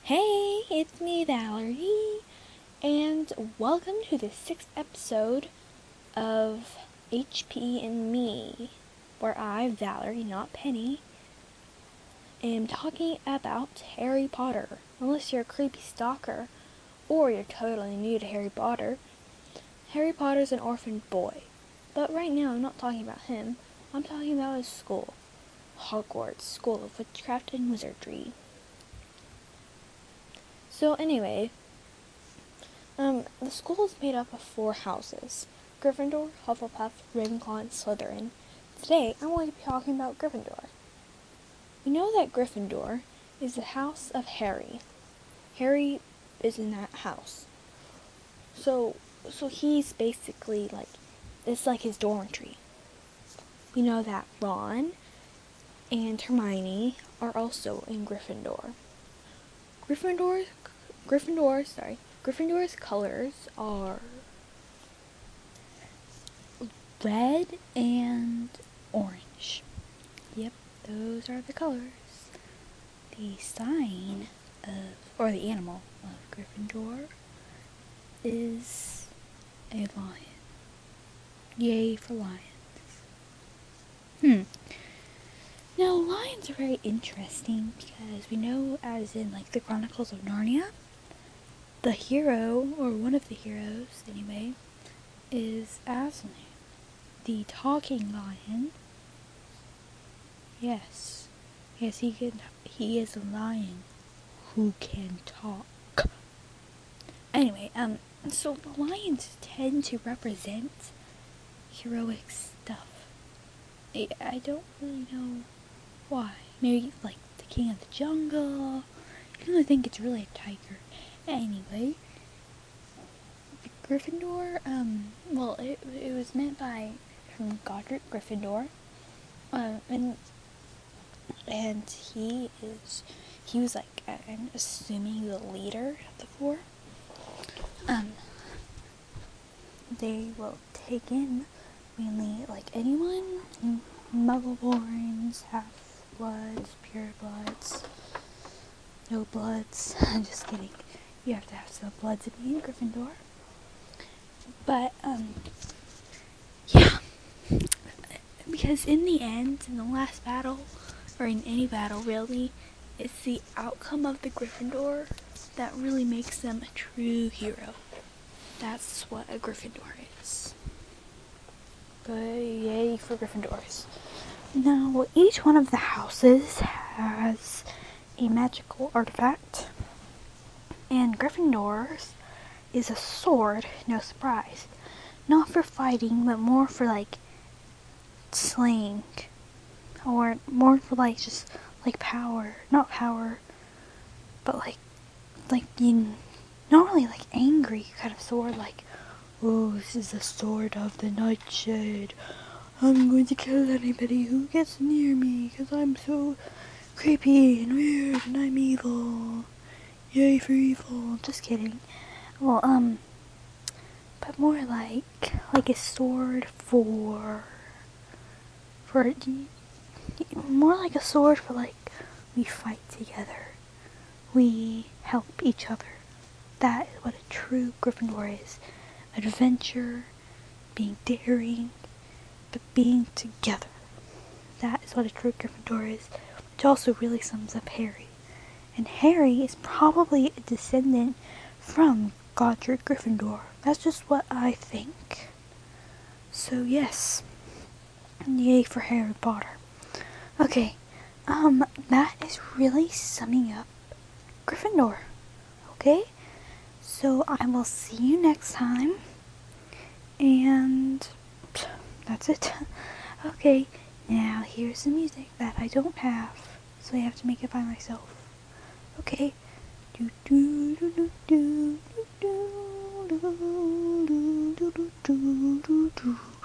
Hey, it's me, Valerie, and welcome to the 6th episode of HP and Me, where I, Valerie, not Penny, am talking about Harry Potter. Unless you're a creepy stalker, or you're totally new to Harry Potter, Harry Potter's an orphaned boy. But right now, I'm not talking about him, I'm talking about his school, Hogwarts School of Witchcraft and Wizardry. So anyway, the school is made up of 4 houses: Gryffindor, Hufflepuff, Ravenclaw, and Slytherin. Today, I'm going to be talking about Gryffindor. We know that Gryffindor is the house of Harry. Harry is in that house. So he's basically it's like his dormitory. We know that Ron and Hermione are also in Gryffindor. Gryffindor's colors are red and orange. Yep, those are the colors. The sign or the animal of Gryffindor is a lion. Yay for lions. Now, lions are very interesting because we know, as in the Chronicles of Narnia, the hero, or one of the heroes anyway, is Aslan, the talking lion. Yes, he is a lion who can talk. Anyway, so the lions tend to represent heroic stuff. I don't really know why. Maybe the king of the jungle. I don't think it's really a tiger. Anyway, Gryffindor, it was meant from Godric Gryffindor, and he was I'm assuming the leader of the 4. They will take in mainly anyone, Muggle-borns, half-bloods, purebloods, no bloods. I'm just kidding. You have to have some blood to be in Gryffindor. But yeah, because in the end, in the last battle, or in any battle really, it's the outcome of the Gryffindor that really makes them a true hero. That's what a Gryffindor is. But yay for Gryffindors. Now, each one of the houses has a magical artifact, and Gryffindor's is a sword, no surprise. Not for fighting, but more for slaying, or more for just power. Not power, but not really angry kind of sword, oh, this is the sword of the Nightshade. I'm going to kill anybody who gets near me because I'm so creepy and weird and I'm evil. Yay for evil. Just kidding. Well, but more like a sword for more like a sword for we fight together. We help each other. That is what a true Gryffindor is. Adventure, being daring, but being together. That is what a true Gryffindor is, which also really sums up Harry. And Harry is probably a descendant from Godric Gryffindor. That's just what I think. So yes, yay for Harry Potter. Okay, that is really summing up Gryffindor. Okay, so I will see you next time, and that's it. Okay, now here's the music that I don't have, so I have to make it by myself. Okay. Do do do do do do do do do do do do.